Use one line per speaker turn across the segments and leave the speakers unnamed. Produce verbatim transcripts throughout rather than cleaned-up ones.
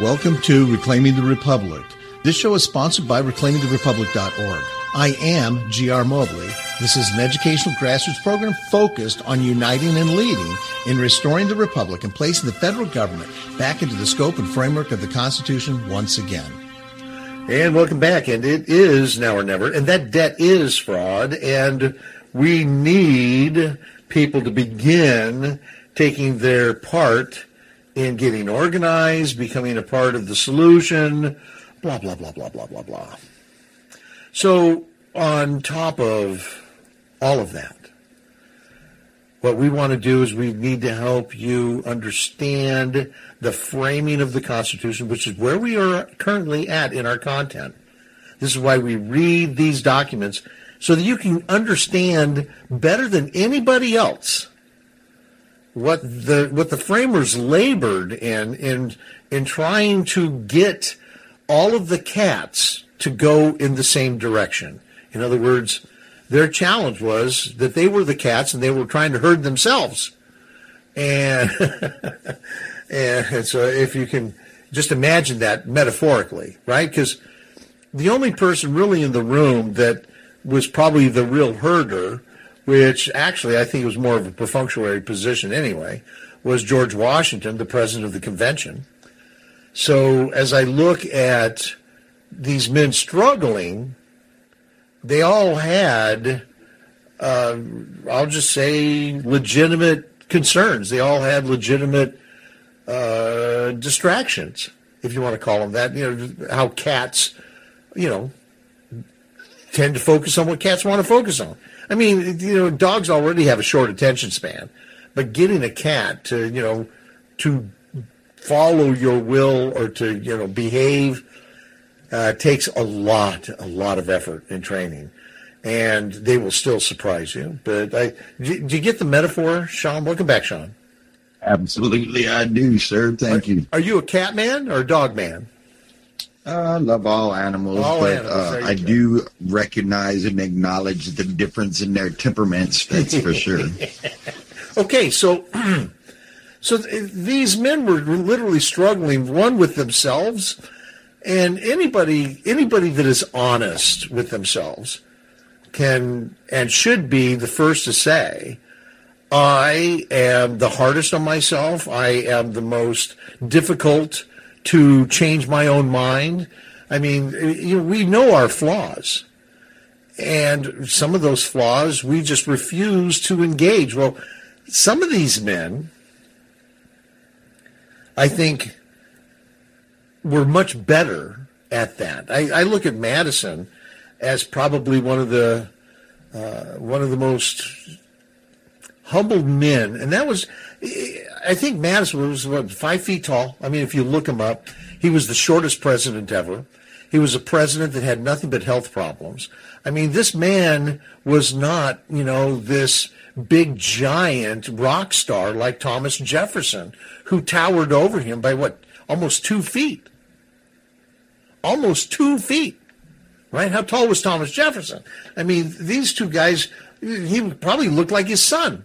Welcome to Reclaiming the Republic. This show is sponsored by reclaiming the republic dot org. I am G R. Mobley. This is an educational grassroots program focused on uniting and leading in restoring the republic and placing the federal government back into the scope and framework of the Constitution once again.
And welcome back. And it is now or never. And that debt is fraud. And we need people to begin taking their part in getting organized, becoming a part of the solution, blah, blah, blah, blah, blah, blah, blah. So on top of all of that, what we want to do is we need to help you understand the framing of the Constitution, which is where we are currently at in our content. This is why we read these documents, so that you can understand better than anybody else what the what the framers labored in in in trying to get all of the cats to go in the same direction. In other words, their challenge was that they were the cats and they were trying to herd themselves. And and so if you can just imagine that metaphorically, right? Because the only person really in the room that was probably the real herder, which actually I think was more of a perfunctory position anyway, was George Washington, the president of the convention. So as I look at these men struggling, they all had, uh, I'll just say, legitimate concerns. They all had legitimate uh, distractions, if you want to call them that. You know, how cats, you know, tend to focus on what cats want to focus on. I mean, you know, dogs already have a short attention span, but getting a cat to, you know, to follow your will or to, you know, behave uh, takes a lot, a lot of effort and training, and they will still surprise you. But I, do you get the metaphor, Sean? Welcome back, Sean.
Absolutely, I do, sir. Thank
are,
you.
Are you a cat man or a dog man?
I love all animals,
all
but
animals.
Uh, I go. do recognize and acknowledge the difference in their temperaments, that's for sure.
Okay, so so th- these men were literally struggling, one with themselves, and anybody anybody that is honest with themselves can and should be the first to say, I am the hardest on myself, I am the most difficult to change my own mind. I mean, you know, we know our flaws. And some of those flaws, we just refuse to engage. Well, some of these men, I think, were much better at that. I, I look at Madison as probably one of the uh, one of the most humbled men, and that was, I think Madison was, what, five feet tall. I mean, if you look him up, he was the shortest president ever. He was a president that had nothing but health problems. I mean, this man was not, you know, this big giant rock star like Thomas Jefferson, who towered over him by, what, almost two feet. Almost two feet, right? How tall was Thomas Jefferson? I mean, these two guys, he probably looked like his son.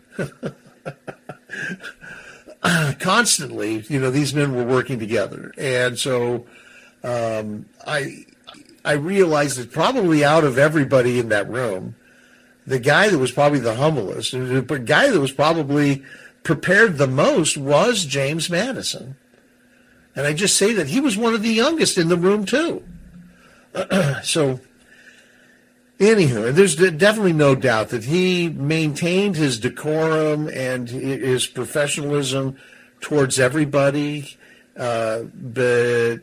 Constantly, you know, these men were working together. And so um, I I realized that probably out of everybody in that room, the guy that was probably the humblest, the guy that was probably prepared the most was James Madison. And I just say that he was one of the youngest in the room, too. So, anywho, there's definitely no doubt that he maintained his decorum and his professionalism towards everybody, uh, but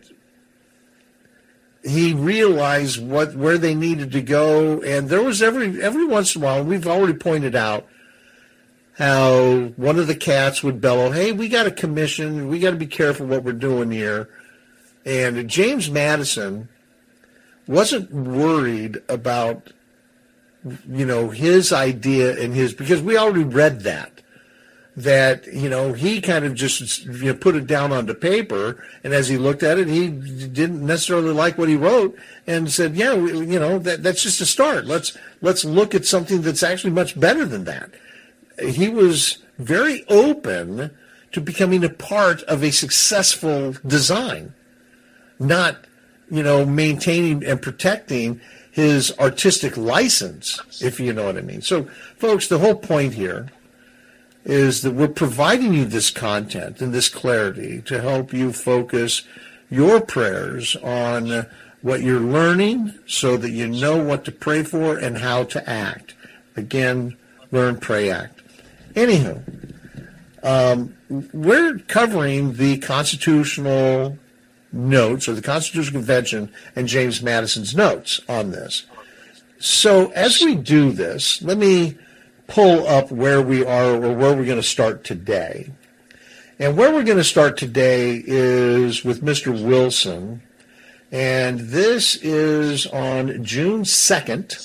he realized what where they needed to go, and there was every every once in a while, we've already pointed out how one of the cats would bellow, hey, we got a commission, we got to be careful what we're doing here. And James Madison wasn't worried about, you know, his idea and his, because we already read that, that, you know, he kind of just, you know, put it down onto paper, and as he looked at it, he didn't necessarily like what he wrote, and said, yeah, you know, that, that's just a start. Let's, let's look at something that's actually much better than that. He was very open to becoming a part of a successful design. not, you know, maintaining and protecting his artistic license, if you know what I mean. So, folks, the whole point here is that we're providing you this content and this clarity to help you focus your prayers on what you're learning so that you know what to pray for and how to act. Again, learn, pray, act. Anywho, um, we're covering the constitutional notes, or the Constitutional Convention and James Madison's notes on this. So as we do this, let me pull up where we are, or where we're going to start today. And where we're going to start today is with Mister Wilson, and this is on June second.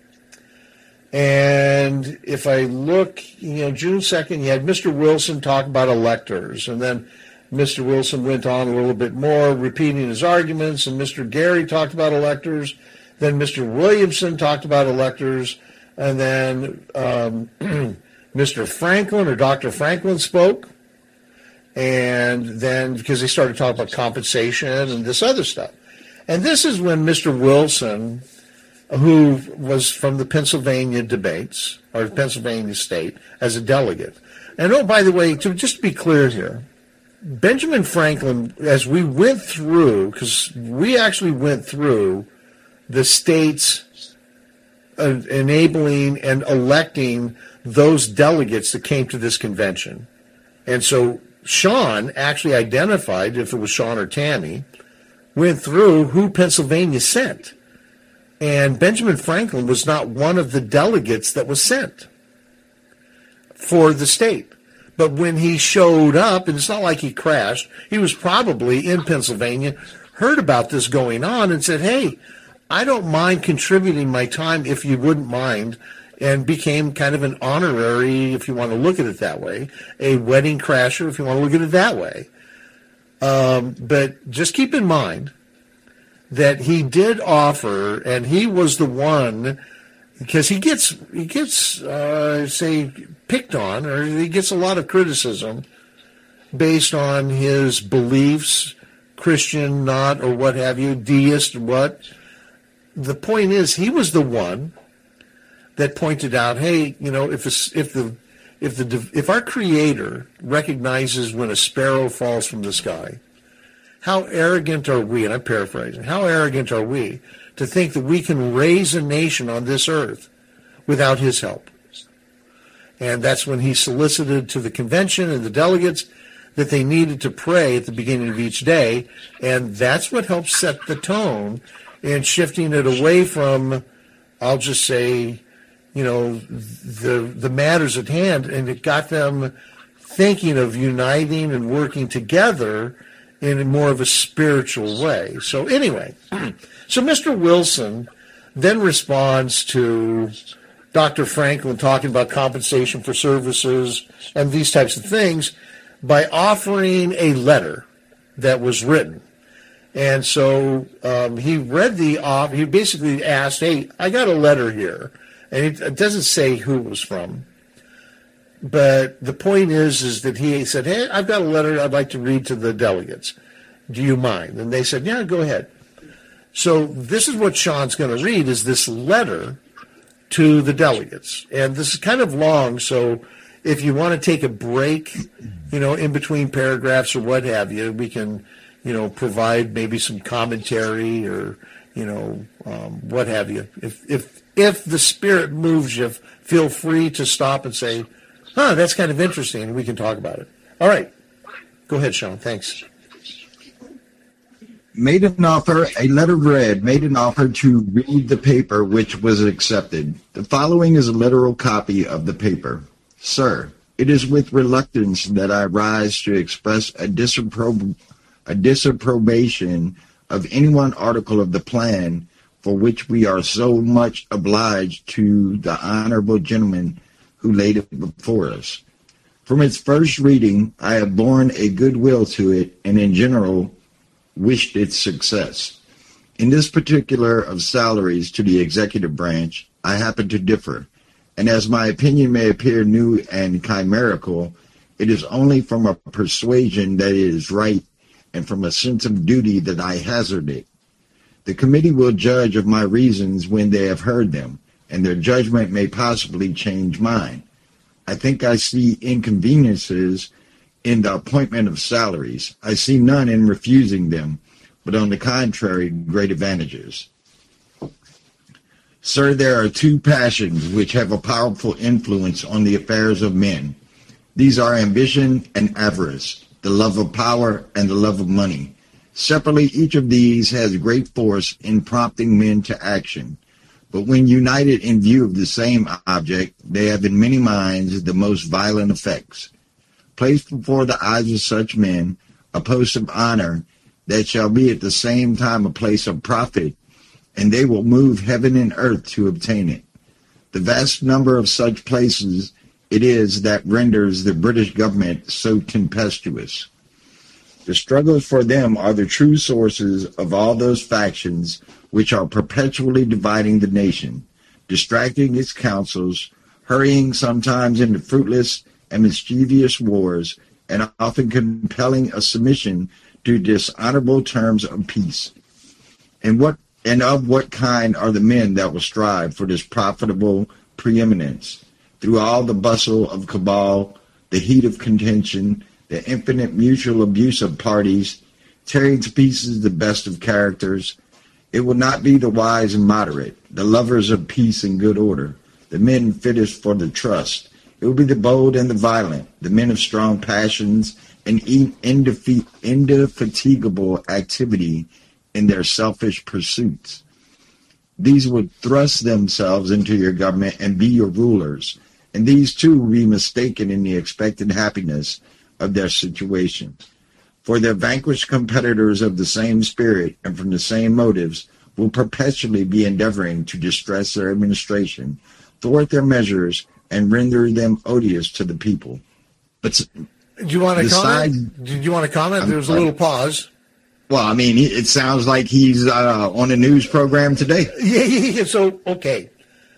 And if I look, you know, June second, you had Mister Wilson talk about electors, and then Mister Wilson went on a little bit more, repeating his arguments, and Mister Gary talked about electors, then Mister Williamson talked about electors, and then um, Mister Franklin, or Doctor Franklin, spoke, and then, because they started talking about compensation and this other stuff. And this is when Mister Wilson, who was from the Pennsylvania debates, or Pennsylvania state, as a delegate. And oh, by the way, to just be clear here, Benjamin Franklin, as we went through, because we actually went through the states uh, enabling and electing those delegates that came to this convention. And so Sean actually identified, if it was Sean or Tammy, went through who Pennsylvania sent. And Benjamin Franklin was not one of the delegates that was sent for the state. But when he showed up, and it's not like he crashed, he was probably in Pennsylvania, heard about this going on, and said, hey, I don't mind contributing my time if you wouldn't mind, and became kind of an honorary, if you want to look at it that way, a wedding crasher, if you want to look at it that way. Um, but just keep in mind that he did offer, and he was the one, because he gets, he gets, uh, say, picked on, or he gets a lot of criticism based on his beliefs, Christian, not, or what have you, deist, what. The point is, he was the one that pointed out, hey, you know, if a, if the if the if our Creator recognizes when a sparrow falls from the sky, how arrogant are we? And I'm paraphrasing. How arrogant are we to think that we can raise a nation on this earth without His help? And that's when he solicited to the convention and the delegates that they needed to pray at the beginning of each day, and that's what helped set the tone in shifting it away from, I'll just say, you know, the the matters at hand, and it got them thinking of uniting and working together in more of a spiritual way. So anyway, so Mister Wilson then responds to Doctor Franklin talking about compensation for services and these types of things by offering a letter that was written. And so um, he read the off. He basically asked, hey, I got a letter here. And it, it doesn't say who it was from. But the point is, is that he said, hey, I've got a letter I'd like to read to the delegates. Do you mind? And they said, yeah, go ahead. So this is what Sean's going to read, is this letter to the delegates. And this is kind of long, so if you want to take a break, you know, in between paragraphs or what have you, we can, you know, provide maybe some commentary or, you know, um, what have you. If if if the Spirit moves you, feel free to stop and say, huh, that's kind of interesting, and we can talk about it. All right. Go ahead, Sean. Thanks.
Made an offer, a letter read, made an offer to read the paper, which was accepted. The following is a literal copy of the paper. Sir, it is with reluctance that I rise to express a, disappro- a disapprobation of any one article of the plan for which we are so much obliged to the honorable gentleman who laid it before us. From its first reading, I have borne a good will to it, and in general wished its success. In this particular of salaries to the executive branch, I happen to differ, and as my opinion may appear new and chimerical, it is only from a persuasion that it is right and from a sense of duty that I hazard it. The committee will judge of my reasons when they have heard them, and their judgment may possibly change mine. I think I see inconveniences in the appointment of salaries. I see none in refusing them, but on the contrary, great advantages. Sir, there are two passions which have a powerful influence on the affairs of men. These are ambition and avarice, the love of power and the love of money. Separately, each of these has great force in prompting men to action. But when united in view of the same object, they have in many minds the most violent effects. Placed before the eyes of such men a post of honor that shall be at the same time a place of profit, and they will move heaven and earth to obtain it. The vast number of such places it is that renders the British government so tempestuous. The struggles for them are the true sources of all those factions which are perpetually dividing the nation, distracting its councils, hurrying sometimes into fruitless and mischievous wars, and often compelling a submission to dishonorable terms of peace. And what and of what kind are the men that will strive for this profitable preeminence? Through all the bustle of cabal, the heat of contention, the infinite mutual abuse of parties, tearing to pieces the best of characters, it will not be the wise and moderate, the lovers of peace and good order, the men fittest for the trust. It will be the bold and the violent, the men of strong passions and indefe- indefatigable activity in their selfish pursuits. These would thrust themselves into your government and be your rulers, and these too will be mistaken in the expected happiness of their situation. For their vanquished competitors of the same spirit and from the same motives will perpetually be endeavoring to distress their administration, thwart their measures, and render them odious to the people. But
do you want to
decide,
comment? Did you want to comment? There was a little pause.
Well, I mean, it sounds like he's uh, on a news program today.
Yeah, yeah, yeah. So, okay.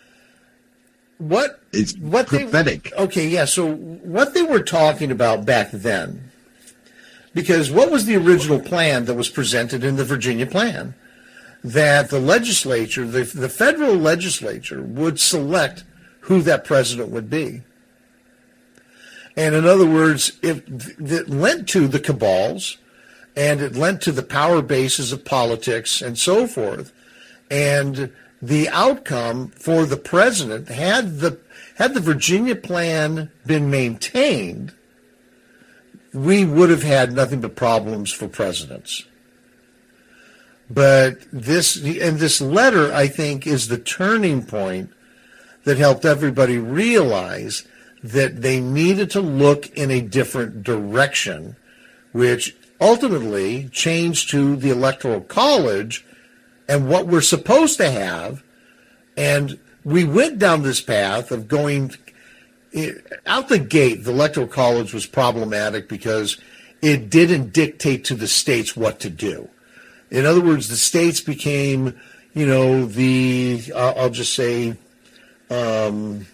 What?
It's
what
prophetic.
They, okay, yeah. So, what they were talking about back then, because what was the original plan that was presented in the Virginia plan? That the legislature, the, the federal legislature, would select who that president would be. And in other words, it, it lent to the cabals, and it lent to the power bases of politics and so forth. And the outcome for the president, had the had the Virginia plan been maintained, we would have had nothing but problems for presidents. But this, and this letter, I think, is the turning point that helped everybody realize that they needed to look in a different direction, which ultimately changed to the Electoral College and what we're supposed to have. And we went down this path of going out the gate. The Electoral College was problematic because it didn't dictate to the states what to do. In other words, the states became, you know, the, uh, I'll just say, um,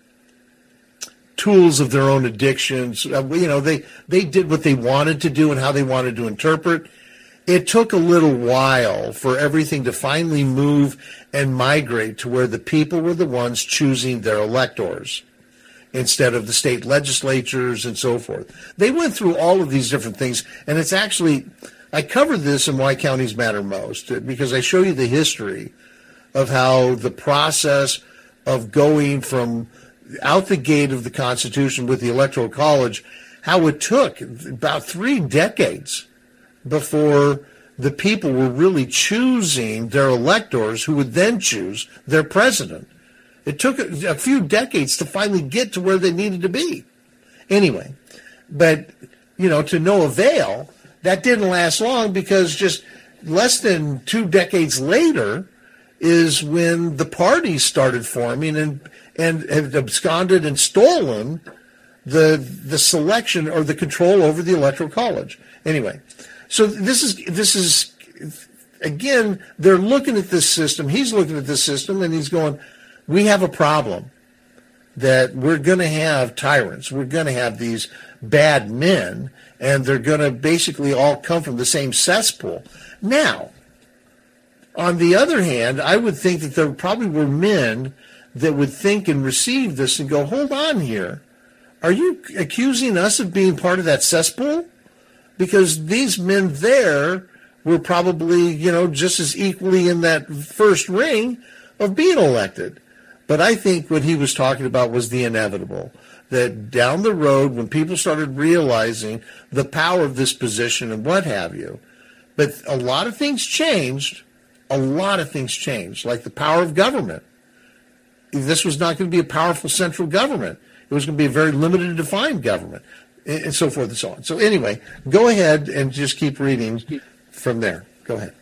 tools of their own addictions. Uh, you know, they, they did what they wanted to do and how they wanted to interpret. It took a little while for everything to finally move and migrate to where the people were the ones choosing their electors instead of the state legislatures and so forth. They went through all of these different things, and it's actually, I covered this in Why Counties Matter Most because I show you the history of how the process of going from out the gate of the Constitution with the Electoral College, how it took about three decades before the people were really choosing their electors who would then choose their president. It took a few decades to finally get to where they needed to be. Anyway, but, you know, to no avail, that didn't last long because just less than two decades later is when the parties started forming and and have absconded and stolen the the selection or the control over the Electoral College. Anyway, so this is this is again, they're looking at this system. He's looking at this system and he's going, we have a problem. that we're going to have tyrants. We're going to have these bad men, and they're going to basically all come from the same cesspool. Now, on the other hand, I would think that there probably were men that would think and receive this and go, hold on here. Are you accusing us of being part of that cesspool? Because these men there were probably, you know, just as equally in that first ring of being elected. But I think what he was talking about was the inevitable, that down the road when people started realizing the power of this position and what have you, but a lot of things changed, a lot of things changed, like the power of government. This was not going to be a powerful central government. It was going to be a very limited and defined government, and so forth and so on. So anyway, go ahead and just keep reading from there. Go ahead.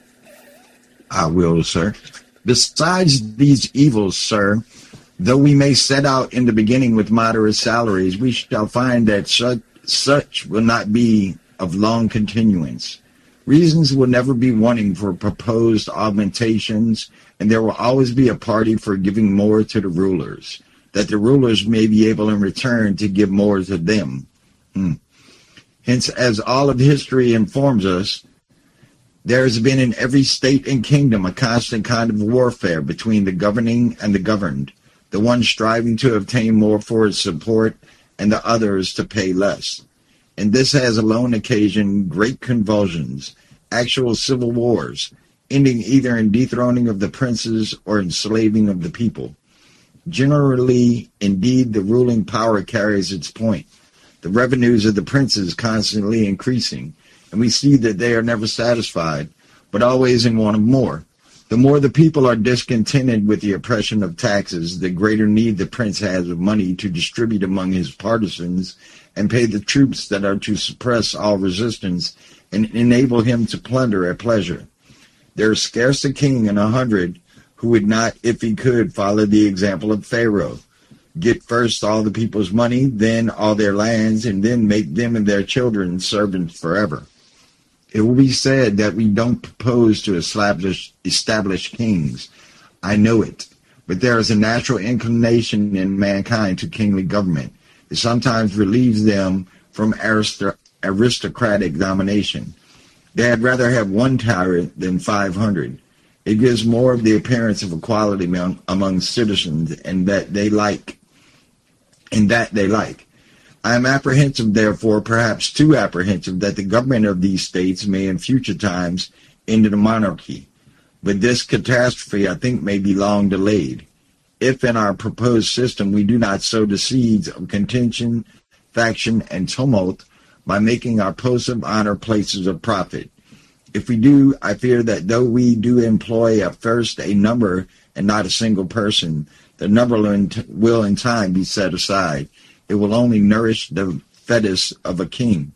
I will, sir. Besides these evils, sir, though we may set out in the beginning with moderate salaries, we shall find that such, such will not be of long continuance. Reasons will never be wanting for proposed augmentations, and there will always be a party for giving more to the rulers, that the rulers may be able in return to give more to them. Hmm. Hence, as all of history informs us, there has been in every state and kingdom a constant kind of warfare between the governing and the governed, the one striving to obtain more for its support and the others to pay less. And this has alone occasioned great convulsions, actual civil wars, ending either in dethroning of the princes or enslaving of the people. Generally, indeed, the ruling power carries its point, the revenues of the princes constantly increasing, and we see that they are never satisfied, but always in want of more. The more the people are discontented with the oppression of taxes, the greater need the prince has of money to distribute among his partisans and pay the troops that are to suppress all resistance and enable him to plunder at pleasure. There is scarce a king in a hundred who would not, if he could, follow the example of Pharaoh. Get first all the people's money, then all their lands, and then make them and their children servants forever. It will be said that we don't propose to establish, establish kings. I know it. But there is a natural inclination in mankind to kingly government. It sometimes relieves them from aristo- aristocratic domination. They had rather have one tyrant than five hundred. It gives more of the appearance of equality among, among citizens, and that they like. And that they like. I am apprehensive, therefore, perhaps too apprehensive, that the government of these states may in future times end in a monarchy. But this catastrophe, I think, may be long delayed, if in our proposed system we do not sow the seeds of contention, faction, and tumult by making our posts of honor places of profit. If we do, I fear that though we do employ at first a number and not a single person, the number will in time be set aside. It will only nourish the fetus of a king.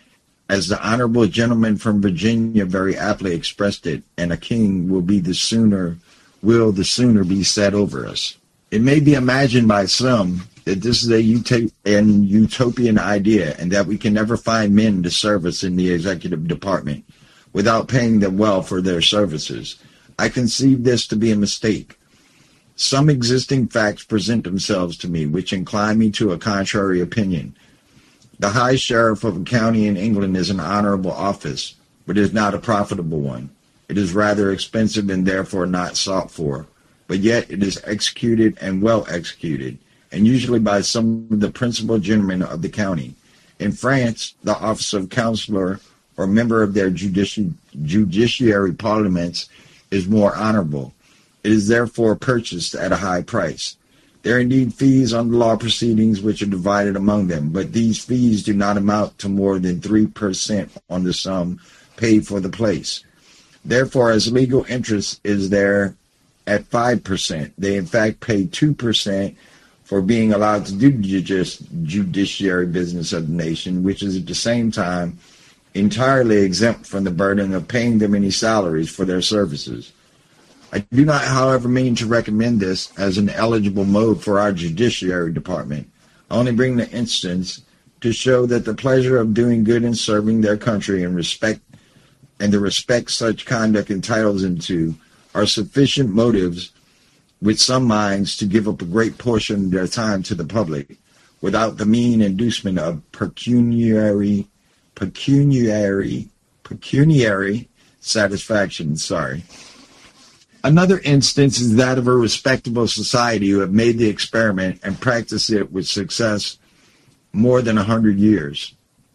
As the honorable gentleman from Virginia very aptly expressed it, and a king will be the sooner, will the sooner be set over us. It may be imagined by some that this is a ut- an utopian idea, and that we can never find men to serve us in the executive department without paying them well for their services. I conceive this to be a mistake. Some existing facts present themselves to me, which incline me to a contrary opinion. The High Sheriff of a county in England is an honorable office, but is not a profitable one. It is rather expensive and therefore not sought for, but yet it is executed and well executed, and usually by some of the principal gentlemen of the county. In France, the office of counselor or member of their judici- judiciary parliaments is more honorable. It is therefore purchased at a high price. There are indeed fees on the law proceedings which are divided among them, but these fees do not amount to more than three percent on the sum paid for the place. Therefore, as legal interest is there at five percent, they in fact pay two percent for being allowed to do the judiciary business of the nation, which is at the same time entirely exempt from the burden of paying them any salaries for their services. I do not, however, mean to recommend this as an eligible mode for our judiciary department. I only bring the instance to show that the pleasure of doing good and serving their country and respect and the respect such conduct entitles them to are sufficient motives with some minds to give up a great portion of their time to the public without the mean inducement of pecuniary, pecuniary, pecuniary satisfaction. Sorry. Another instance is that of a respectable society who have made the experiment and practiced it with success more than a hundred years.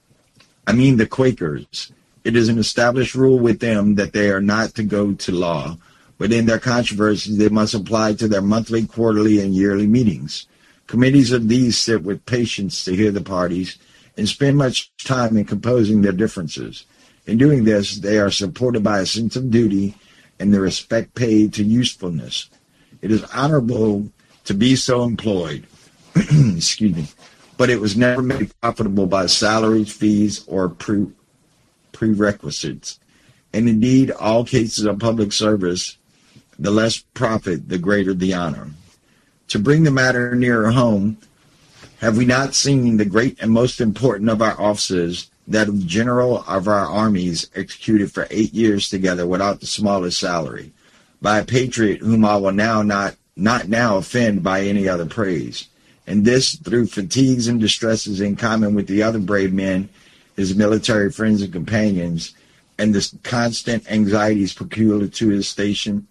I mean the Quakers. It is an established rule with them that they are not to go to law, but in their controversies they must apply to their monthly, quarterly, and yearly meetings. Committees of these sit with patience to hear the parties and spend much time in composing their differences. In doing this, they are supported by a sense of duty and the respect paid to usefulness. It is honorable to be so employed, excuse me, but it was never made profitable by salaries, fees, or pre- prerequisites. And indeed, all cases of public service, the less profit, the greater the honor. To bring the matter nearer home, have we not seen the great and most important of our offices, that of the general of our armies, executed for eight years together without the smallest salary, by a patriot whom I will now not, not now offend by any other praise, and this through fatigues and distresses in common with the other brave men, his military friends and companions, and the constant anxieties peculiar to his station?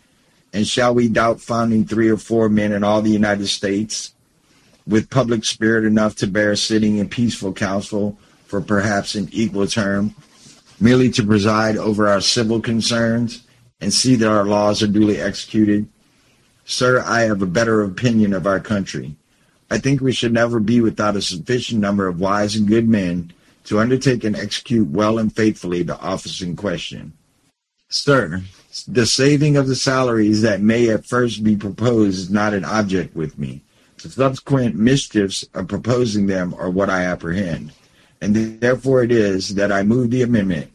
And shall we doubt finding three or four men in all the United States with public spirit enough to bear sitting in peaceful council for perhaps an equal term, merely to preside over our civil concerns and see that our laws are duly executed? Sir, I have a better opinion of our country. I think we should never be without a sufficient number of wise and good men to undertake and execute well and faithfully the office in question. Sir, the saving of the salaries that may at first be proposed is not an object with me. The subsequent mischiefs of proposing them are what I apprehend, and therefore it is that I move the amendment.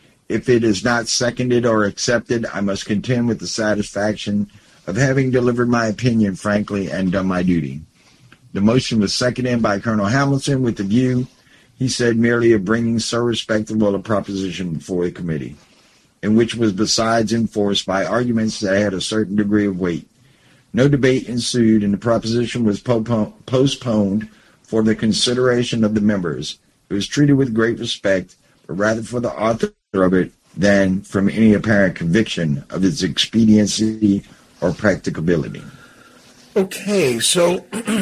If it is not seconded or accepted, I must contend with the satisfaction of having delivered my opinion frankly and done my duty. The motion was seconded by Colonel Hamilton with the view, he said, merely of bringing so respectable a proposition before the committee, and which was besides enforced by arguments that had a certain degree of weight. No debate ensued, and the proposition was postponed for the consideration of the members. It was treated with great respect, but rather for the author of it than from any apparent conviction of its expediency or practicability.
Okay, so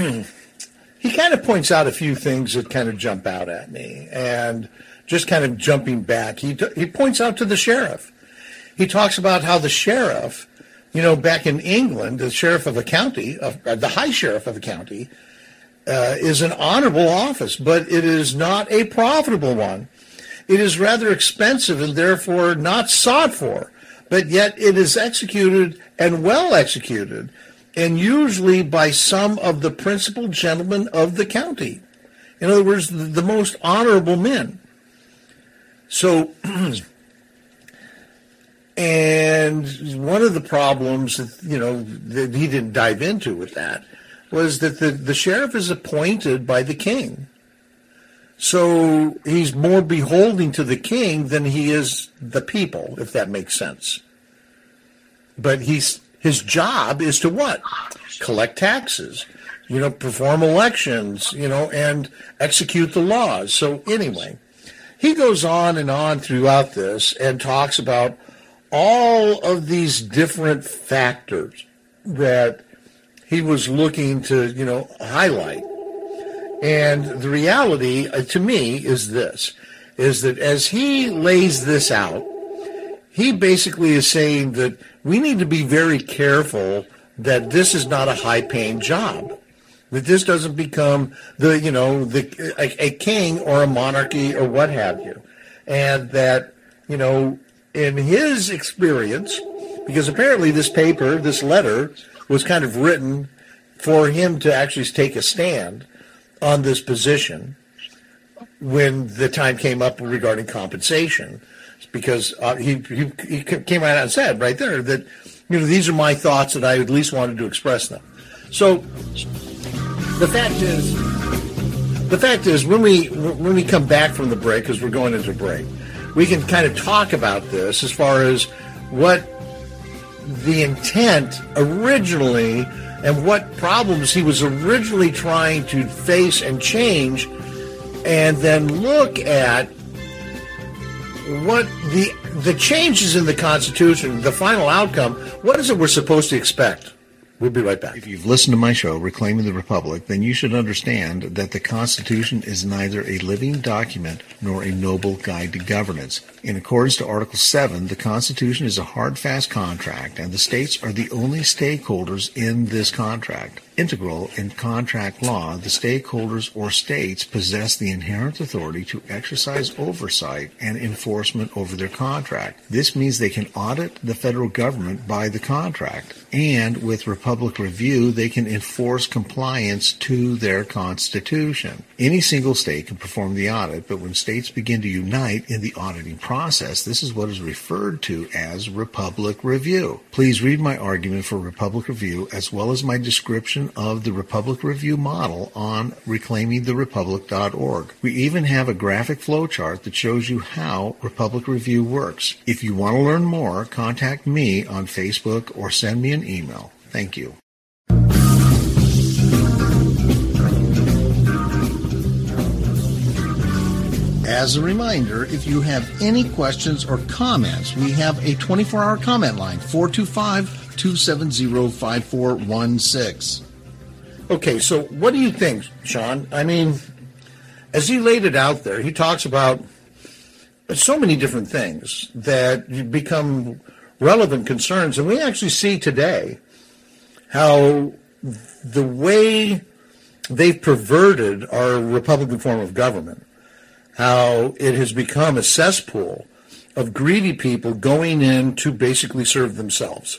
he kind of points out a few things that kind of jump out at me, and just kind of jumping back, he he points out to the sheriff. He talks about how the sheriff, you know, back in England, the sheriff of a county, of, uh, the high sheriff of a county, uh, is an honorable office, but it is not a profitable one. It is rather expensive and therefore not sought for, but yet it is executed and well executed, and usually by some of the principal gentlemen of the county. In other words, the, the most honorable men. So, and one of the problems that, you know, that he didn't dive into with that was that the, the sheriff is appointed by the king. So he's more beholden to the king than he is the people, if that makes sense. But he's his job is to what? Collect taxes, you know, perform elections, you know, and execute the laws. So anyway, he goes on and on throughout this and talks about all of these different factors that he was looking to, you know, highlight. And the reality, uh, to me, is this, is that as he lays this out, he basically is saying that we need to be very careful that this is not a high-paying job, that this doesn't become the, you know, the a, a king or a monarchy or what have you, and that, you know, in his experience, because apparently this paper, this letter, was kind of written for him to actually take a stand on this position when the time came up regarding compensation, because uh, he, he he came right out and said right there that, you know, these are my thoughts that I at least wanted to express them. So the fact is, the fact is when we when we come back from the break, because we're going into break, we can kind of talk about this as far as what the intent originally and what problems he was originally trying to face and change, and then look at what the the changes in the Constitution, the final outcome, what is it we're supposed to expect? We'll be right back.
If you've listened to my show, Reclaiming the Republic, then you should understand that the Constitution is neither a living document nor a noble guide to governance. In accordance to Article seven, the Constitution is a hard, fast contract, and the states are the only stakeholders in this contract. Integral in contract law, the stakeholders or states possess the inherent authority to exercise oversight and enforcement over their contract. This means they can audit the federal government by the contract, and with Republic Review, they can enforce compliance to their Constitution. Any single state can perform the audit, but when states begin to unite in the auditing process, this is what is referred to as Republic Review. Please read my argument for Republic Review as well as my description of the Republic Review model on reclaiming the republic dot org. We even have a graphic flowchart that shows you how Republic Review works. If you want to learn more, contact me on Facebook or send me an email. Thank you. As a reminder, if you have any questions or comments, we have a twenty-four hour comment line, four two five, two seven zero, five four one six.
Okay, so what do you think, Sean? I mean, as he laid it out there, he talks about so many different things that become relevant concerns. And we actually see today how the way they've perverted our Republican form of government, how it has become a cesspool of greedy people going in to basically serve themselves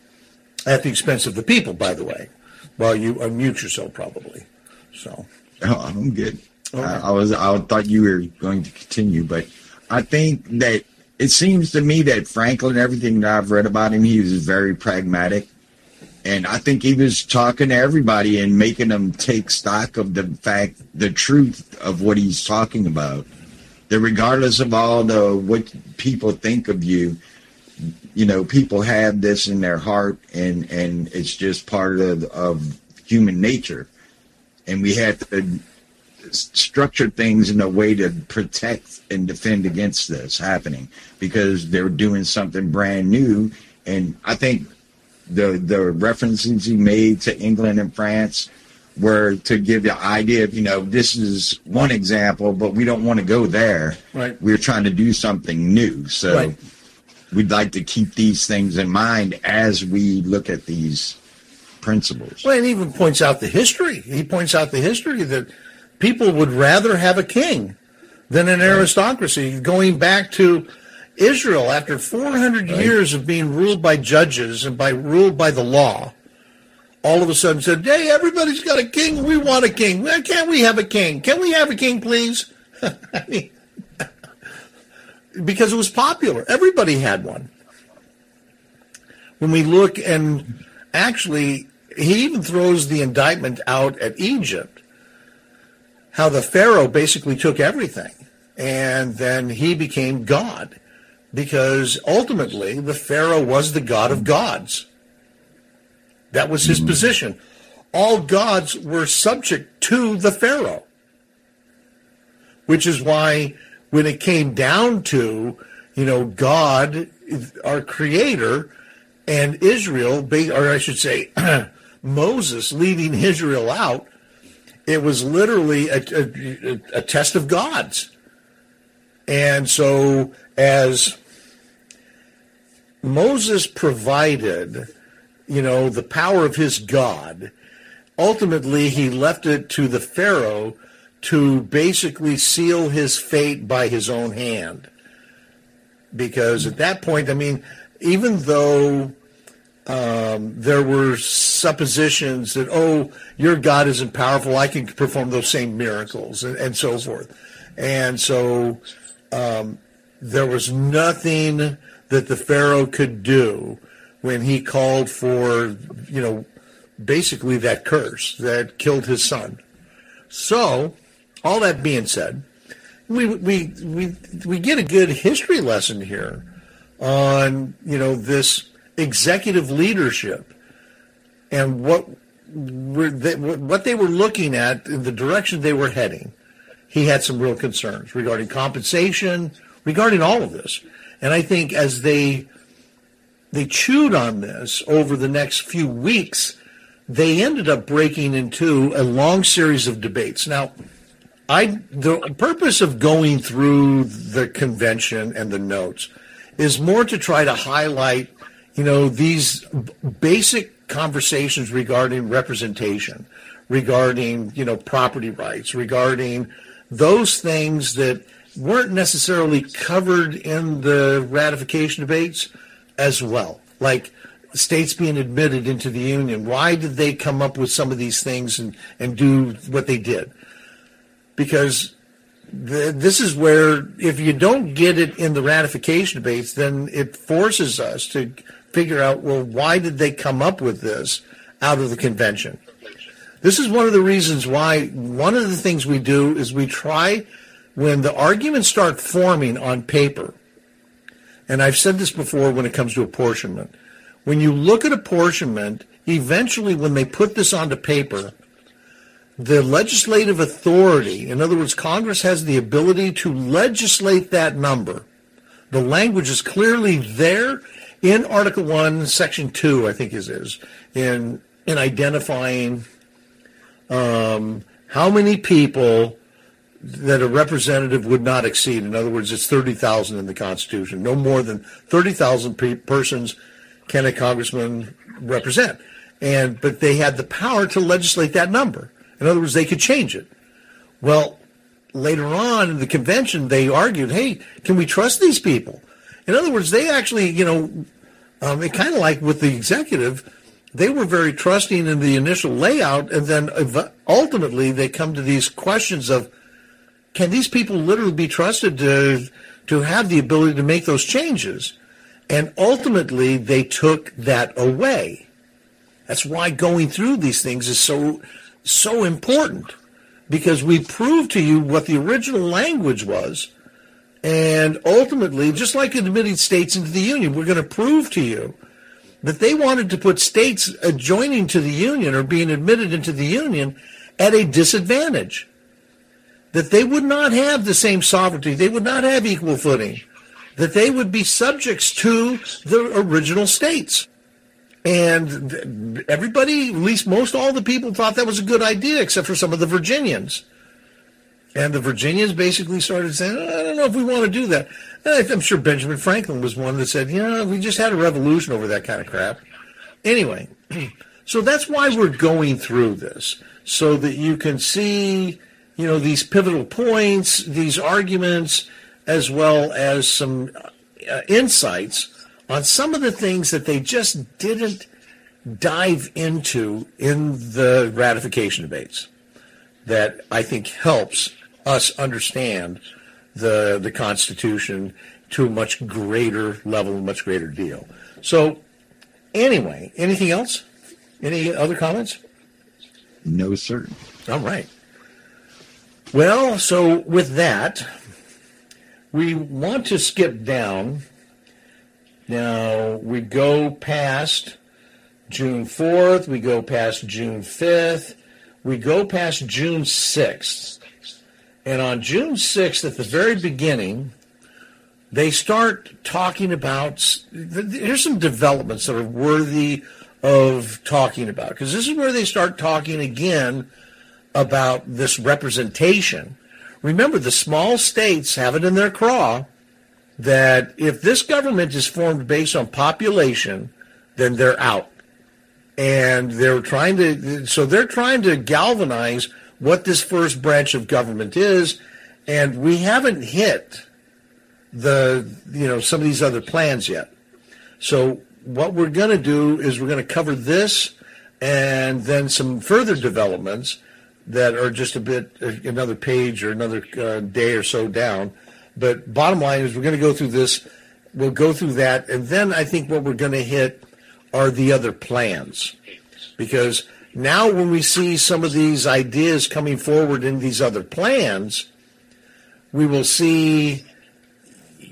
at the expense of the people, by the way. Well, you unmute yourself probably. So,
oh, I'm good.
Okay.
I, I was. I thought you were going to continue, but I think that it seems to me that Franklin, everything that I've read about him, he was very pragmatic, and I think he was talking to everybody and making them take stock of the fact, the truth of what he's talking about. That regardless of all the what people think of you, you know, people have this in their heart, and, and it's just part of, of human nature. And we have to structure things in a way to protect and defend against this happening, because they're doing something brand new. And I think the the references he made to England and France were to give the idea of, you know, this is one example, but we don't want to go there.
Right.
We're trying to do something new. So
right.
We'd like to keep these things in mind as we look at these principles.
Well, and he even points out the history. He points out the history that people would rather have a king than an aristocracy, going back to Israel after four hundred right. years of being ruled by judges and by ruled by the law. All of a sudden said, hey, everybody's got a king. We want a king. Well, can't we have a king? Can we have a king, please? I mean, because it was popular. Everybody had one. When we look, and actually, he even throws the indictment out at Egypt, how the Pharaoh basically took everything, and then he became God, because ultimately the Pharaoh was the God of gods. That was his position. All gods were subject to the Pharaoh, which is why when it came down to, you know, God, our creator, and Israel, or I should say Moses leading Israel out, it was literally a, a, a test of gods. And so as Moses provided, you know, the power of his God, ultimately he left it to the Pharaoh to basically seal his fate by his own hand. Because at that point, I mean, even though um, there were suppositions that, oh, your God isn't powerful, I can perform those same miracles, and, and so forth. And so um, there was nothing that the Pharaoh could do when he called for, you know, basically that curse that killed his son. So, all that being said, we we we we get a good history lesson here on, you know, this executive leadership and what were they, what they were looking at, in the direction they were heading, he had some real concerns regarding compensation, regarding all of this. And I think as they they chewed on this over the next few weeks, they ended up breaking into a long series of debates. Now, I the purpose of going through the convention and the notes is more to try to highlight, you know, these basic conversations regarding representation, regarding, you know, property rights, regarding those things that weren't necessarily covered in the ratification debates as well, like states being admitted into the union. Why did they come up with some of these things and, and do what they did? Because the, this is where, if you don't get it in the ratification debates, then it forces us to figure out, well, why did they come up with this out of the convention? This is one of the reasons why one of the things we do is we try, when the arguments start forming on paper, and I've said this before when it comes to apportionment, when you look at apportionment, eventually when they put this onto paper, the legislative authority, in other words, Congress has the ability to legislate that number. The language is clearly there in Article one, Section two, I think it is, in in identifying um, how many people that a representative would not exceed. In other words, it's thirty thousand in the Constitution. No more than thirty thousand pe- persons can a congressman represent. And but they had the power to legislate that number. In other words, they could change it. Well, later on in the convention, they argued, hey, can we trust these people? In other words, they actually, you know, um, it kind of like with the executive, they were very trusting in the initial layout, and then ultimately they come to these questions of, can these people literally be trusted to to have the ability to make those changes? And ultimately, they took that away. That's why going through these things is so so important, because we prove to you what the original language was. And ultimately, just like admitting states into the union, we're going to prove to you that they wanted to put states adjoining to the union or being admitted into the union at a disadvantage, that they would not have the same sovereignty, they would not have equal footing, that they would be subjects to the original states. And everybody, at least most all the people, thought that was a good idea, except for some of the Virginians. And the Virginians basically started saying, I don't know if we want to do that. And I'm sure Benjamin Franklin was one that said, yeah, we just had a revolution over that kind of crap. Anyway, so that's why we're going through this, so that you can see, you know, these pivotal points, these arguments, as well as some uh, insights on some of the things that they just didn't dive into in the ratification debates, that I think helps us understand the the Constitution to a much greater level, a much greater deal. So anyway, anything else? Any other comments?
No, sir.
All right. Well, so with that, we want to skip down. Now, we go past June fourth, we go past June fifth, we go past June sixth. And on June sixth, at the very beginning, they start talking about, here's some developments that are worthy of talking about, because this is where they start talking again about this representation. Remember, the small states have it in their craw that if this government is formed based on population, then they're out. And they're trying to, so they're trying to galvanize what this first branch of government is, and we haven't hit the, you know, some of these other plans yet. So what we're going to do is we're going to cover this and then some further developments that are just a bit, another page or another uh, day or so down. But bottom line is we're going to go through this, we'll go through that, and then I think what we're going to hit are the other plans. Because now when we see some of these ideas coming forward in these other plans, we will see,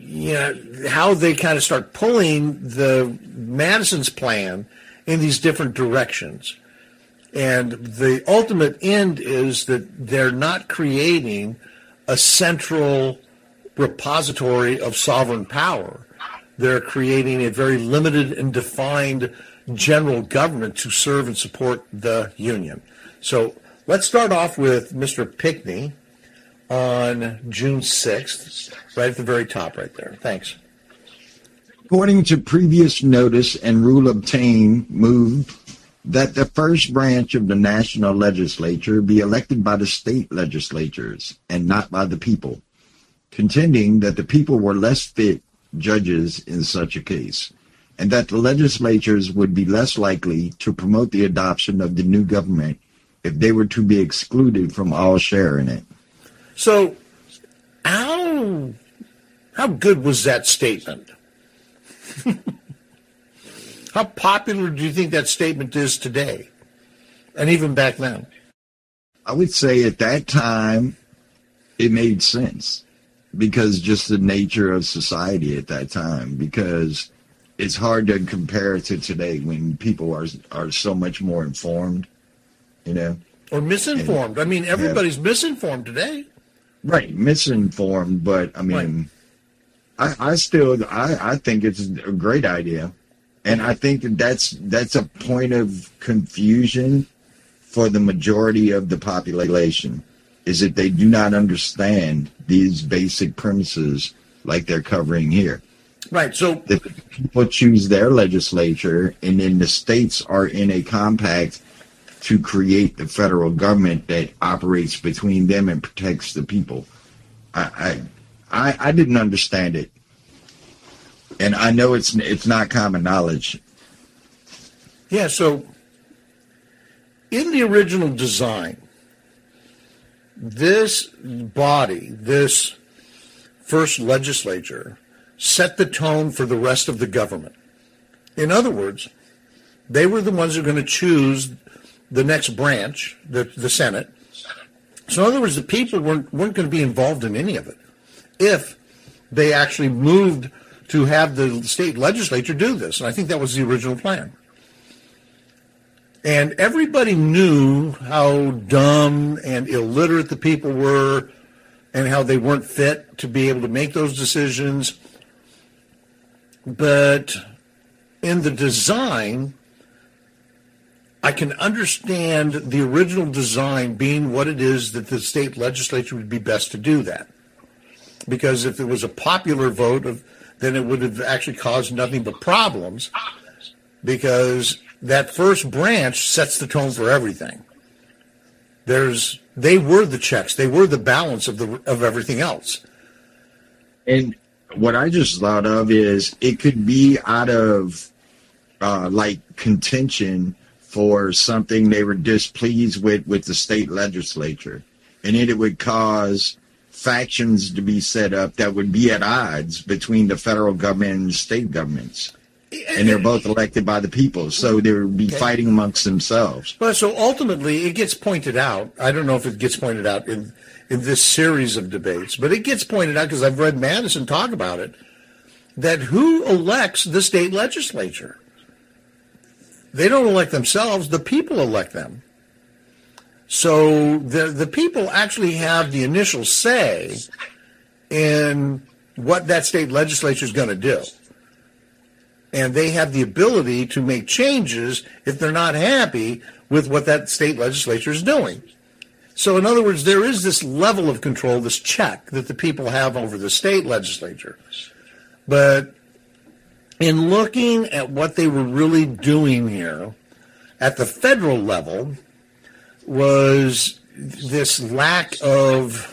you know, how they kind of start pulling the Madison's plan in these different directions. And the ultimate end is that they're not creating a central repository of sovereign power. They're creating a very limited and defined general government to serve and support the Union. So let's start off with Mister Pinckney on June sixth, right at the very top right there. Thanks.
According to previous notice and rule obtained, moved that the first branch of the national legislature be elected by the state legislatures and not by the people, contending that the people were less fit judges in such a case, and that the legislatures would be less likely to promote the adoption of the new government if they were to be excluded from all share in it.
So how, how good was that statement? How popular do you think that statement is today, and even back then?
I would say at that time it made sense, because just the nature of society at that time, because it's hard to compare it to today when people are are so much more informed, you know.
Or misinformed. And, I mean, everybody's yeah. misinformed today.
Right, misinformed, but I mean, right. I, I still, I, I think it's a great idea. And I think that that's, that's a point of confusion for the majority of the population, is that they do not understand these basic premises like they're covering here.
Right. So
the people choose their legislature, and then the states are in a compact to create the federal government that operates between them and protects the people. I I, I, I didn't understand it. And I know it's it's not common knowledge.
Yeah, so in the original design, this body, this first legislature, set the tone for the rest of the government. In other words, they were the ones who were going to choose the next branch, the, the Senate. So in other words, the people weren't, weren't going to be involved in any of it if they actually moved to have the state legislature do this. And I think that was the original plan. And everybody knew how dumb and illiterate the people were and how they weren't fit to be able to make those decisions. But in the design, I can understand the original design being what it is that the state legislature would be best to do that. Because if it was a popular vote of then it would have actually caused nothing but problems, because that first branch sets the tone for everything. There's, they were the checks, they were the balance of the of everything else.
And what I just thought of is it could be out of uh, like contention for something they were displeased with with the state legislature, and then it would cause factions to be set up that would be at odds between the federal government and the state governments. And they're both elected by the people, so they would be okay. fighting amongst themselves.
Well, so ultimately, it gets pointed out. I don't know if it gets pointed out in, in this series of debates, but it gets pointed out because I've read Madison talk about it, that who elects the state legislature? They don't elect themselves. The people elect them. So the the people actually have the initial say in what that state legislature is going to do. And they have the ability to make changes if they're not happy with what that state legislature is doing. So in other words, there is this level of control, this check that the people have over the state legislature. But in looking at what they were really doing here at the federal level was this lack of,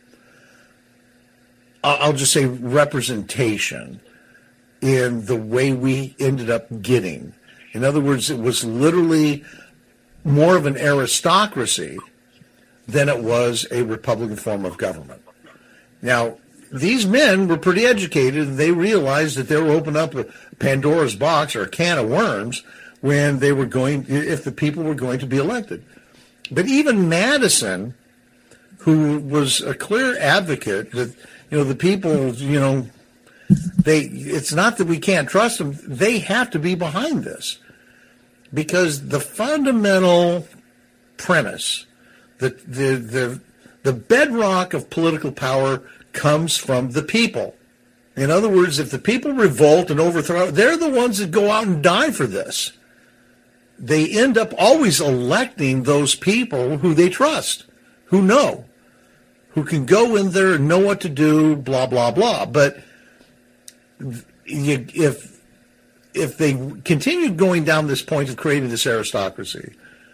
I'll just say, representation in the way we ended up getting. In other words, it was literally more of an aristocracy than it was a Republican form of government. Now, these men were pretty educated, and they realized that they were opening up a Pandora's box or a can of worms when they were going, if the people were going to be elected. But even Madison, who was a clear advocate that, you know, the people, you know, They, it's not that we can't trust them. They have to be behind this, because the fundamental premise, the the the the bedrock of political power comes from the people. In other words, if the people revolt and overthrow, they're the ones that go out and die for this. They end up always electing those people who they trust, who know, who can go in there and know what to do, blah, blah, blah. But you, if if they continued going down this point of creating this aristocracy,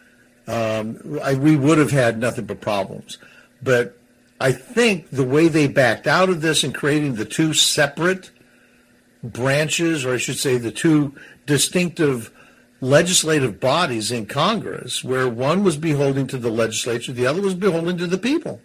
um, I, we would have had nothing but problems. But I think the way they backed out of this and creating the two separate branches, or I should say the two distinctive legislative bodies in Congress, where one was beholden to the legislature, the other was beholden to the people.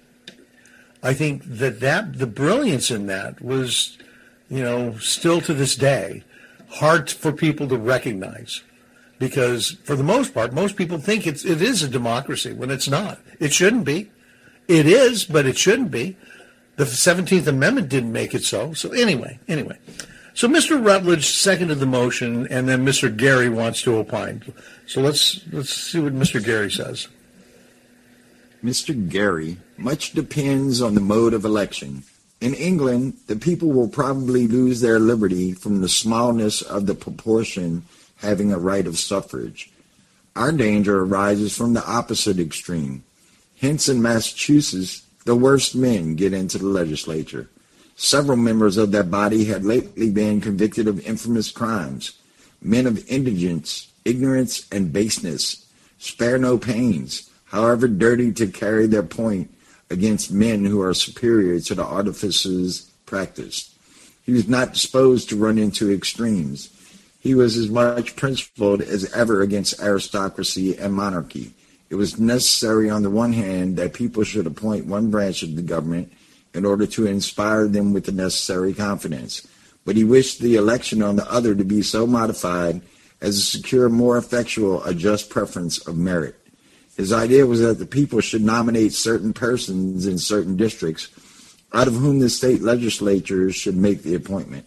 I think that, that the brilliance in that was, you know, still to this day, hard for people to recognize. Because for the most part, most people think it's, it is a democracy when it's not. It shouldn't be. It is, but it shouldn't be. The seventeenth Amendment didn't make it so. So anyway, anyway. So Mister Rutledge seconded the motion, and then Mister Gary wants to opine. So let's let's see what Mister Gary says.
Mister Gary, much depends on the mode of election. In England, the people will probably lose their liberty from the smallness of the proportion having a right of suffrage. Our danger arises from the opposite extreme. Hence, in Massachusetts, the worst men get into the legislature. Several members of that body had lately been convicted of infamous crimes. Men of indigence, ignorance, and baseness spare no pains, however dirty, to carry their point against men who are superior to the artifices practiced. He was not disposed to run into extremes. He was as much principled as ever against aristocracy and monarchy. It was necessary, on the one hand, that people should appoint one branch of the government in order to inspire them with the necessary confidence. But he wished the election on the other to be so modified as to secure more effectual a just preference of merit. His idea was that the people should nominate certain persons in certain districts, out of whom the state legislatures should make the appointment.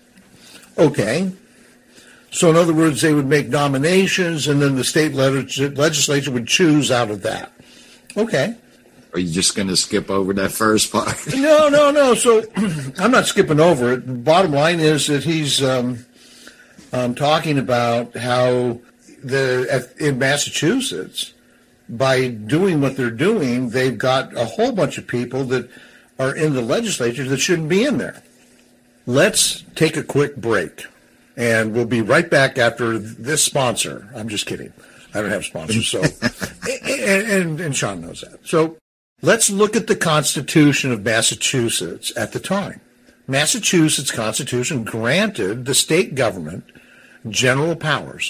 Okay. So in other words, they would make nominations, and then the state legislature would choose out of that. Okay.
Are you just going to skip over that first part?
No, no, no. So I'm not skipping over it. The bottom line is that he's um, um, talking about how the in Massachusetts, by doing what they're doing, they've got a whole bunch of people that are in the legislature that shouldn't be in there. Let's take a quick break, and we'll be right back after this sponsor. I'm just kidding. I don't have sponsors, so and, and, and Sean knows that. So let's look at the Constitution of Massachusetts at the time. Massachusetts Constitution granted the state government general powers.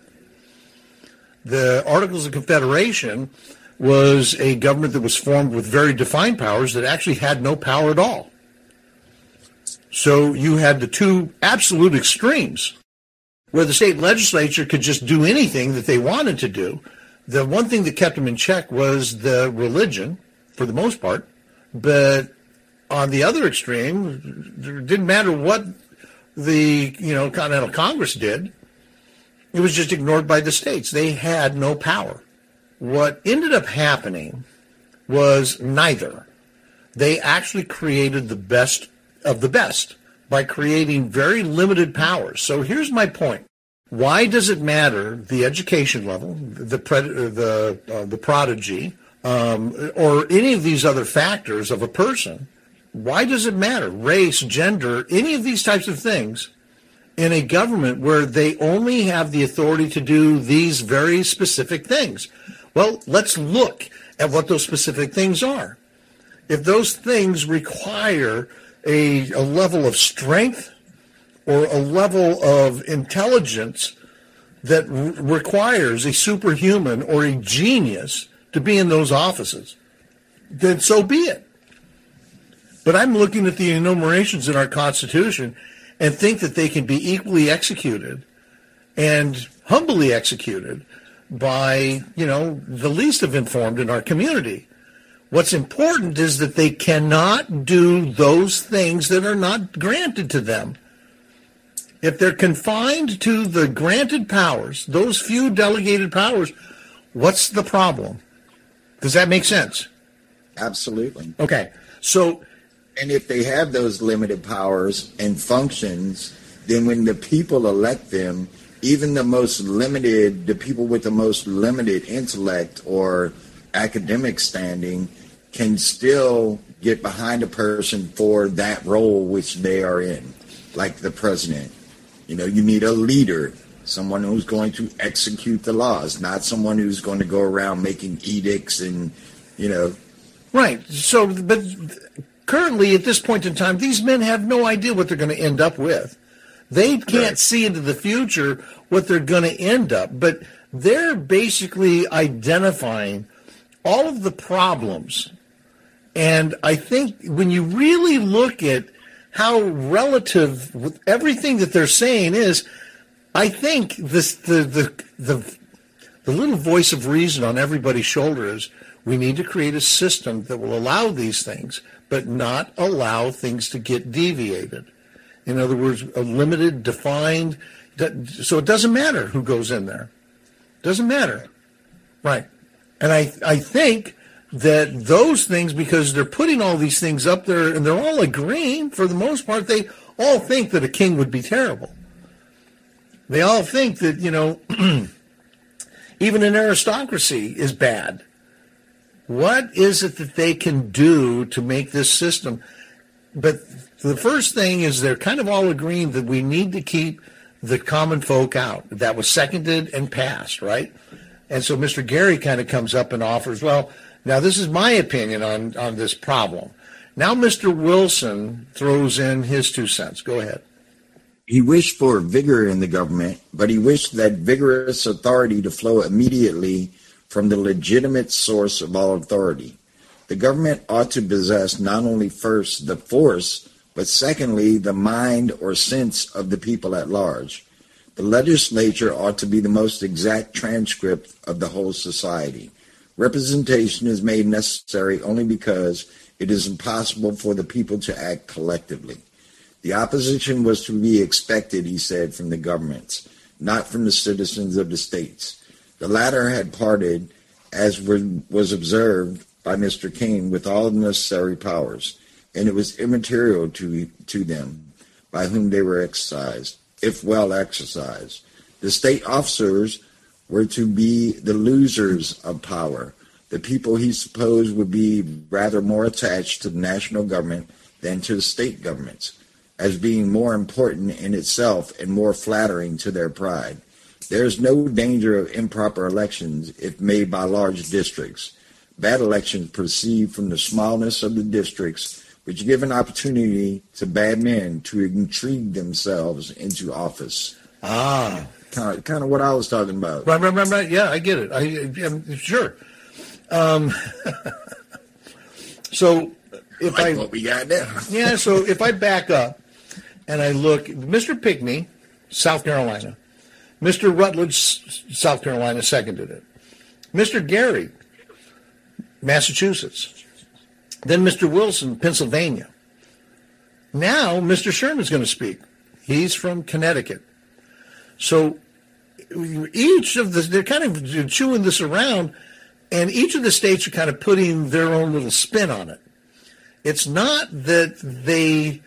The Articles of Confederation was a government that was formed with very defined powers that actually had no power at all. So you had the two absolute extremes where the state legislature could just do anything that they wanted to do. The one thing that kept them in check was the religion, for the most part. But on the other extreme, it didn't matter what the, you know, Continental Congress did. It was just ignored by the states. They had no power. What ended up happening was neither. They actually created the best of the best by creating very limited powers. So here's my point. Why does it matter the education level, the pred, the uh, the prodigy, um, or any of these other factors of a person? Why does it matter? Race, gender, any of these types of things in a government where they only have the authority to do these very specific things? Well, let's look at what those specific things are. If those things require a, a level of strength or a level of intelligence that r- requires a superhuman or a genius to be in those offices, then so be it. But I'm looking at the enumerations in our Constitution and think that they can be equally executed and humbly executed by, you know, the least of informed in our community. What's important is that they cannot do those things that are not granted to them. If they're confined to the granted powers, those few delegated powers, what's the problem? Does that make sense?
Absolutely.
Okay. So,
and if they have those limited powers and functions, then when the people elect them, even the most limited, the people with the most limited intellect or academic standing can still get behind a person for that role which they are in, like the president. You know, you need a leader, someone who's going to execute the laws, not someone who's going to go around making edicts and, you know.
Right. So, but currently at this point in time, these men have no idea what they're going to end up with. They can't right. see into the future what they're going to end up, but they're basically identifying all of the problems. And I think when you really look at how relative with everything that they're saying is, I think this the the the the little voice of reason on everybody's shoulder is we need to create a system that will allow these things, but not allow things to get deviated. In other words, a limited, defined, so it doesn't matter who goes in there. Doesn't matter. Right. And I I think that those things, because they're putting all these things up there and they're all agreeing, for the most part, they all think that a king would be terrible. They all think that, you know, even an aristocracy is bad. What is it that they can do to make this system? But the first thing is they're kind of all agreeing that we need to keep the common folk out. That was seconded and passed, right? And so Mister Gary kind of comes up and offers, well, now this is my opinion on, on this problem. Now Mister Wilson throws in his two cents. Go ahead.
He wished for vigor in the government, but he wished that vigorous authority to flow immediately from the legitimate source of all authority. The government ought to possess not only first the force, but secondly the mind or sense of the people at large. The legislature ought to be the most exact transcript of the whole society. Representation is made necessary only because it is impossible for the people to act collectively. The opposition was to be expected, he said, from the governments, not from the citizens of the states. The latter had parted, as was observed by Mister King, with all the necessary powers, and it was immaterial to, to them by whom they were exercised, if well exercised. The state officers were to be the losers of power. The people, he supposed, would be rather more attached to the national government than to the state governments, as being more important in itself and more flattering to their pride. There is no danger of improper elections if made by large districts. Bad elections proceed from the smallness of the districts, which give an opportunity to bad men to intrigue themselves into office.
Ah.
Kind of, kind of what I was talking about.
Right, right, right, right. Yeah, I get it. I, I'm sure. Um, so if
like
I
what we got now.
yeah, so if I back up and I look, Mister Pinckney, South Carolina, Mister Rutledge, South Carolina, seconded it. Mister Gary, Massachusetts. Then Mister Wilson, Pennsylvania. Now Mister Sherman's going to speak. He's from Connecticut. So each of the, they're kind of chewing this around, and each of the states are kind of putting their own little spin on it. It's not that they,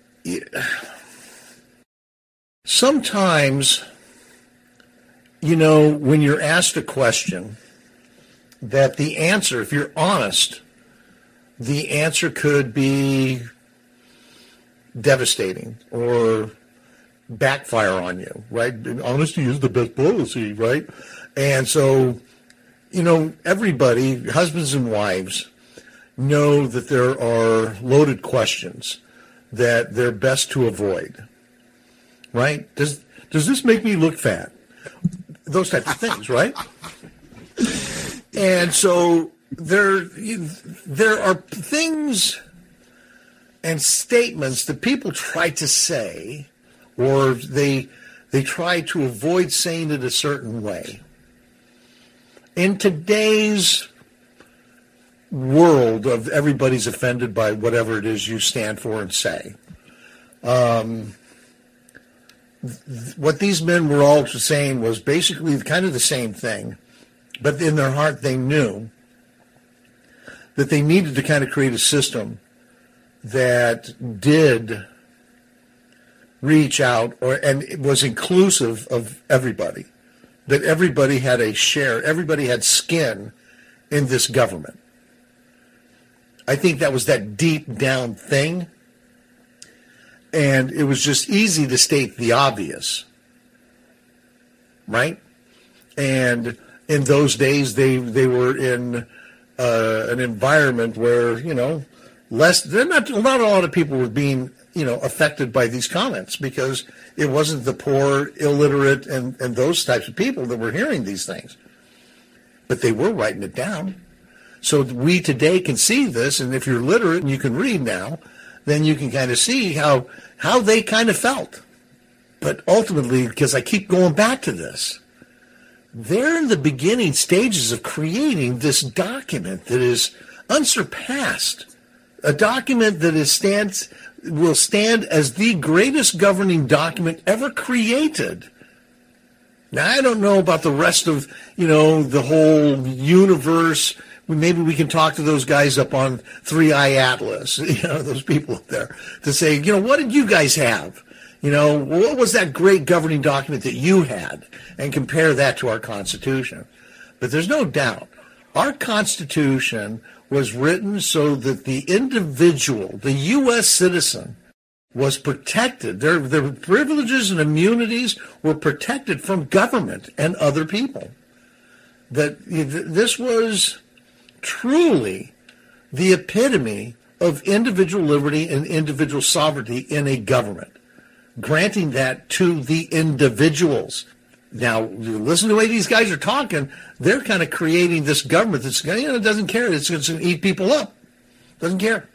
sometimes, you know, when you're asked a question, that the answer, if you're honest, the answer could be devastating or backfire on you, right? Honesty is the best policy, right? And so, you know, everybody, husbands and wives, know that there are loaded questions that they're best to avoid, right? Does does this make me look fat? Those types of things, right? And so there, there are things and statements that people try to say, or they they try to avoid saying it a certain way. In today's world of everybody's offended by whatever it is you stand for and say. Um, th- what these men were all saying was basically kind of the same thing, but in their heart they knew that they needed to kind of create a system that did reach out or and it was inclusive of everybody, that everybody had a share, everybody had skin in this government. I think that was that deep down thing, and it was just easy to state the obvious, right? And in those days, they they were in uh, an environment where, you know, less they're not not a lot of people were being, you know, affected by these comments because it wasn't the poor, illiterate, and, and those types of people that were hearing these things. But they were writing it down. So we today can see this, and if you're literate and you can read now, then you can kind of see how how they kind of felt. But ultimately, because I keep going back to this, they're in the beginning stages of creating this document that is unsurpassed, a document that is stands will stand as the greatest governing document ever created. Now, I don't know about the rest of, you know, the whole universe. Maybe we can talk to those guys up on three I Atlas, you know, those people up there, to say, you know, what did you guys have? You know, what was that great governing document that you had? And compare that to our Constitution. But there's no doubt, our Constitution was written so that the individual, the U S citizen, was protected. Their, their privileges and immunities were protected from government and other people. That this was truly the epitome of individual liberty and individual sovereignty in a government, granting that to the individuals. Now, you listen to the way these guys are talking, they're kind of creating this government that's, you know, doesn't care. It's going to eat people up. Doesn't care.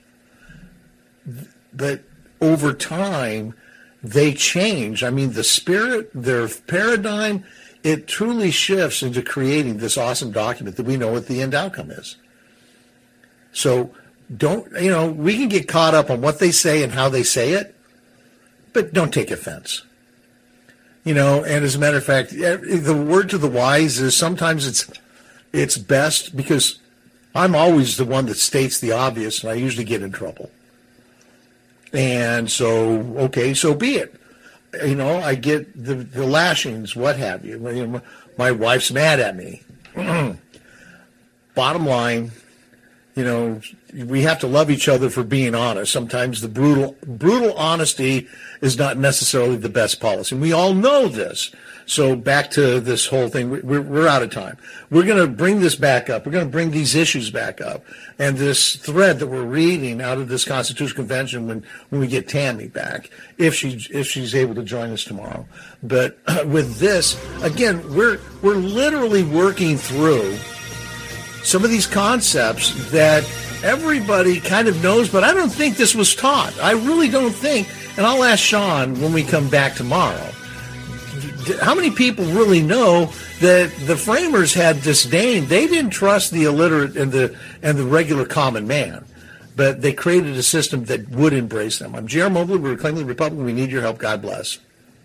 But over time, they change. I mean, the spirit, their paradigm, it truly shifts into creating this awesome document that we know what the end outcome is. So don't, you know, we can get caught up on what they say and how they say it, but don't take offense. You know, and as a matter of fact, the word to the wise is sometimes it's it's best, because I'm always the one that states the obvious, and I usually get in trouble. And so, okay, so be it. You know, I get the, the lashings, what have you. You know, my wife's mad at me. Bottom line, you know, we have to love each other for being honest. Sometimes the brutal brutal honesty is not necessarily the best policy. And we all know this. So back to this whole thing, we're, we're out of time. We're going to bring this back up. We're going to bring these issues back up. And this thread that we're reading out of this Constitutional Convention when, when we get Tammy back, if she if she's able to join us tomorrow. But with this, again, we're we're literally working through some of these concepts that everybody kind of knows, but I don't think this was taught. I really don't think, and I'll ask Sean when we come back tomorrow, how many people really know that the framers had disdain? They didn't trust the illiterate and the and the regular common man, but they created a system that would embrace them. I'm J R Mobley. We're Reclaiming the Republic. We need your help. God bless.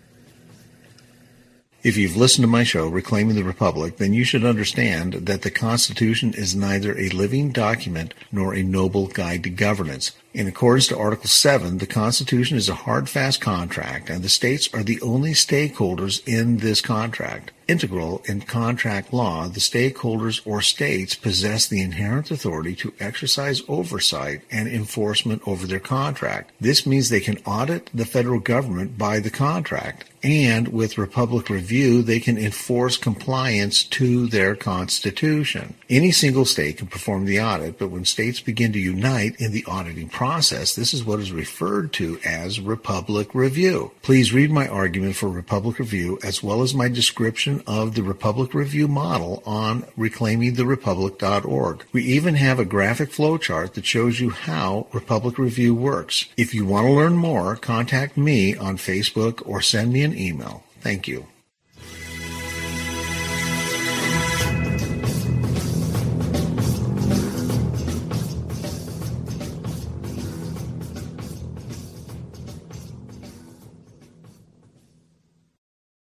If you've listened to my show, Reclaiming the Republic, then you should understand that the Constitution is neither a living document nor a noble guide to governance. In accordance to Article seven, the Constitution is a hard, fast contract, and the states are the only stakeholders in this contract. Integral in contract law, the stakeholders or states possess the inherent authority to exercise oversight and enforcement over their contract. This means they can audit the federal government by the contract, and with Republic Review, they can enforce compliance to their Constitution. Any single state can perform the audit, but when states begin to unite in the auditing process, this is what is referred to as Republic Review. Please read my argument for Republic Review as well as my description of the Republic Review model on reclaiming the republic dot org. We even have a graphic flowchart that shows you how Republic Review works. If you want to learn more, contact me on Facebook or send me an email. Thank you.